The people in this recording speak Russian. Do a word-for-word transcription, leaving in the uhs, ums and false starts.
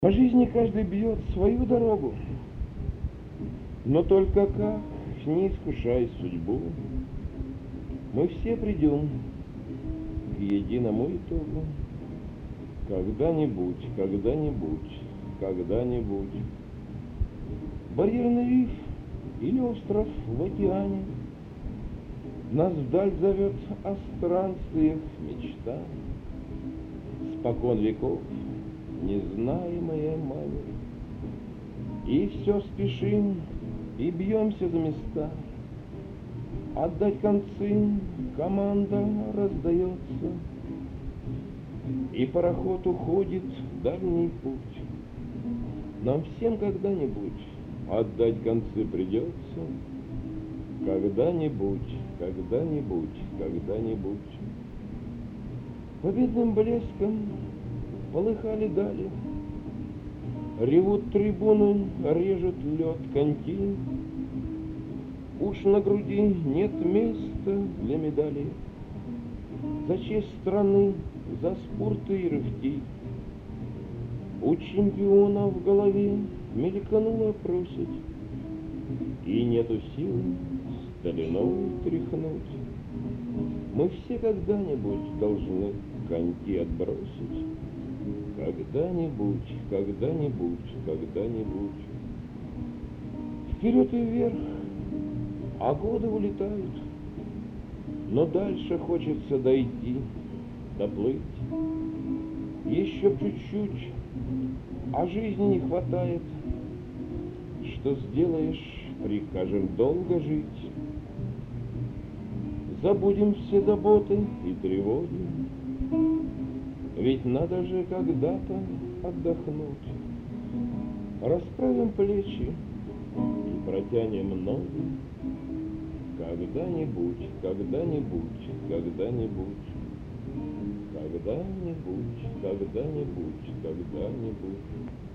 По жизни каждый бьет свою дорогу, но только как не искушай судьбу, мы все придем к единому итогу. Когда-нибудь, когда-нибудь, когда-нибудь. Барьерный риф или остров в океане нас вдаль зовет о странствиях мечта. Спокон веков незнаемая манит, и все спешим и бьемся за места. Отдать концы команда раздается, и пароход уходит в дальний путь. Нам всем когда-нибудь отдать концы придется. Когда-нибудь, когда-нибудь, когда-нибудь. Победным блеском полыхали дали, ревут трибуны, режет лед коньки. Уж на груди нет места для медалей, за честь страны, за спорты и рывки. У чемпиона в голове мелькнула просить, и нету сил стариной тряхнуть. Мы все когда-нибудь должны коньки отбросить. Когда-нибудь, когда-нибудь, когда-нибудь. Вперед и вверх, а годы улетают, но дальше хочется дойти, доплыть. Еще б чуть-чуть, а жизни не хватает. Что сделаешь, прикажем долго жить. Забудем все заботы и тревоги, ведь надо же когда-то отдохнуть. Расправим плечи и протянем ноги. Когда-нибудь, когда-нибудь, когда-нибудь, когда-нибудь, когда-нибудь, когда-нибудь.